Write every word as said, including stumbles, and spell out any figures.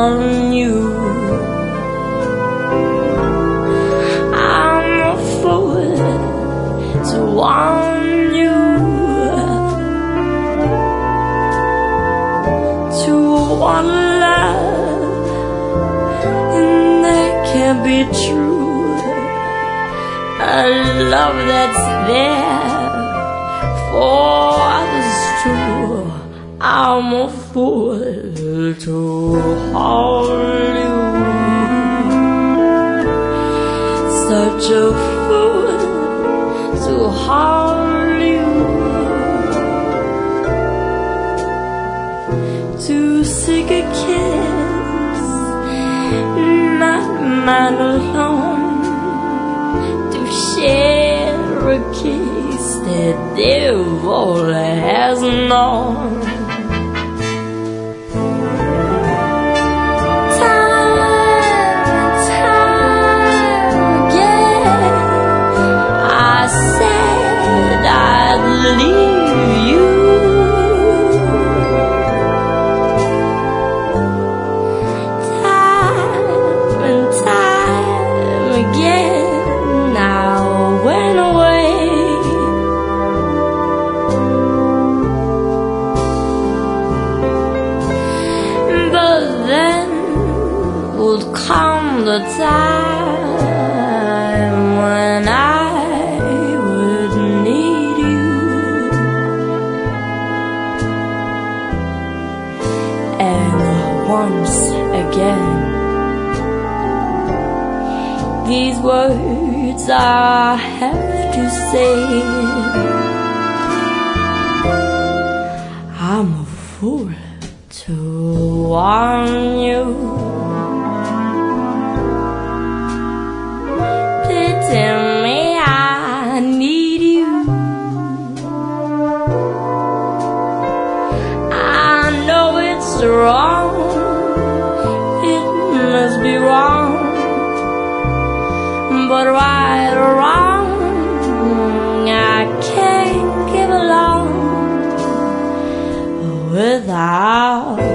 warn you. I'm a fool to warn you, to want love and that can't be true, a love that's there for others too. I'm a fool to hold you, such a fool to hold you, to seek a kiss, not mine alone, to share a kiss that devil has known. Leave you, time and time again I went away, but then would come the time when I once again. These words I have to say, I'm a fool to warn you. Pity me, I need you. I know it's wrong, be wrong, but right or wrong, I can't get along without